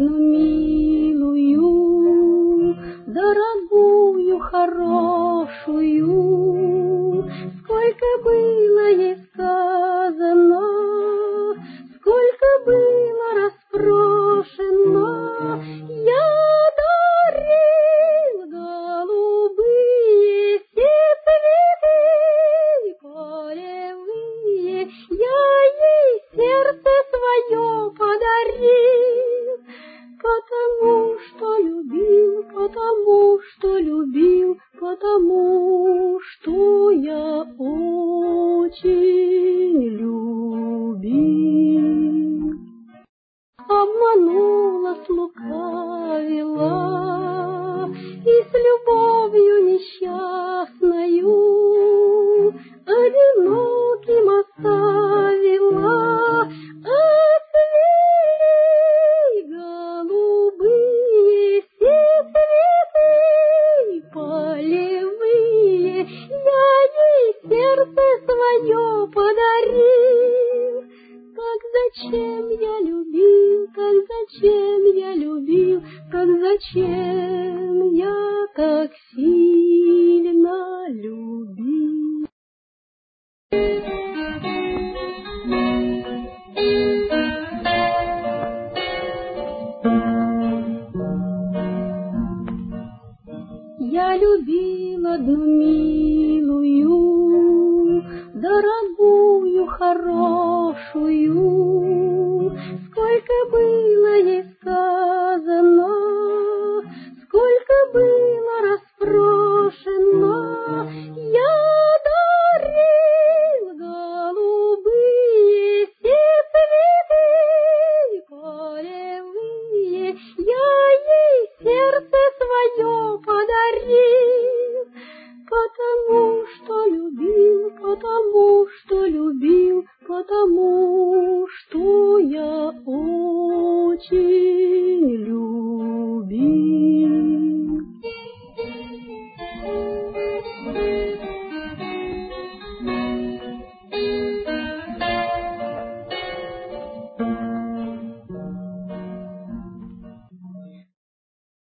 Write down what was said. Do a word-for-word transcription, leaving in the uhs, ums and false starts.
одну милую, дорогую, хорошую. Сколько было ей сказано, сколько было распрошено, я дарил голубые все цветы полевые, я ей сердце свое подарил, потому что любил, потому что любил, потому что я очень любил. Обманула, слукавила и с любовью несчастною одиноким оставила. Отцвели голубые все цветы полевые, я ей сердце свое подарил. Так зачем я любил, так зачем я любил, так зачем я так сильно любил? Я любил одну милую, дорогую, хорошую. Сколько было ей сказано, сколько было распрошено, я дарил голубые все цветы полевые, я ей сердце свое подарил, потому что любил, потому что любил, потому что я очень